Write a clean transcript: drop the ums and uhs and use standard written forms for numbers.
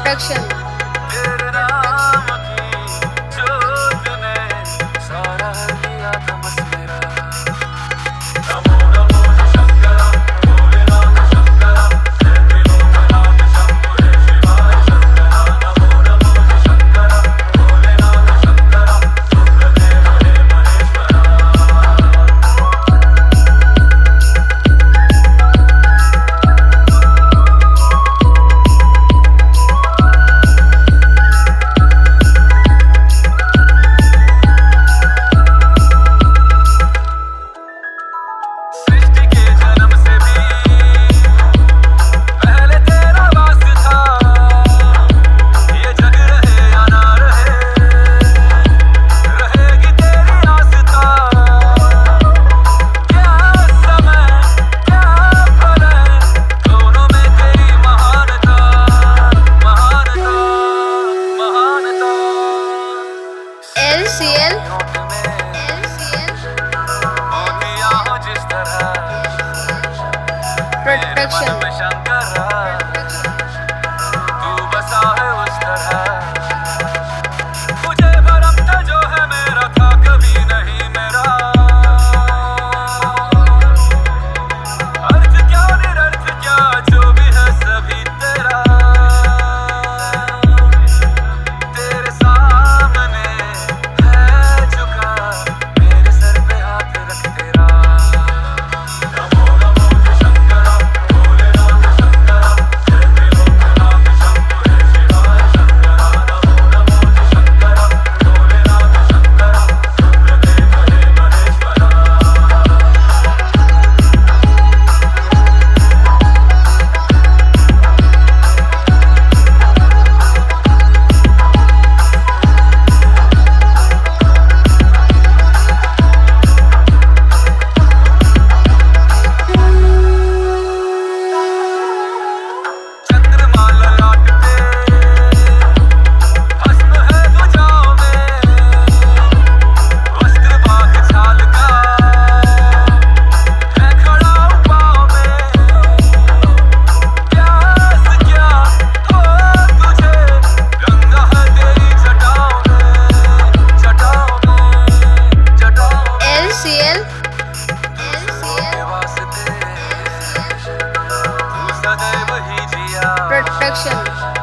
Protection. तेरे नाम की जोत ने सारा दिया तमस मेरा। नमो नमो शंकरा भोलेनाथ शंकरा, जय त्रिलोकनाथ शंभो हे शिवाय शंकरा। नमो नमो शंकरा भोलेनाथ शंकरा, रुद्रदेव हे महेश्वरा। सृष्टि के जन्म से भी पहले तेरा वास था। ये जग रहे या ना रहे, रहेगी तेरी आस्था। क्या समय क्या प्रलय, दोनों में तेरी महानता महानता महानता। LCL नोट में मोतिया हो जिस तरह, मेरे मन प्रोटेक्शन। में शंकरा तू बसा है उस तरह। मुझे भरम था जो है मेरा था कभी नहीं मेरा। अर्थ क्या निरर्थ क्या जो भी है सभी तेरा। तेरे सामने है झुका मेरे सर पे हाथ रख तेरा। नमो नमो शंकरा भोलेनाथ शंकरा, जय त्रिलोकनाथ शंभो हे शिवाय शंकरा। नमो नमो शंकरा भोलेनाथ शंकरा, रुद्रदेव हे महेश्वरा। चंद्रमा ललाट पे भस्म है भुजाओं में, वस्त्र बाग छाल का है खड़ा पाँव में। प्यास क्या हो तुझे, गंगा है तेरी जटाओं में जटाओं में जटाओं में। LCL के वास्ते तू सदैव ही जिया। प्रोटेक्शन।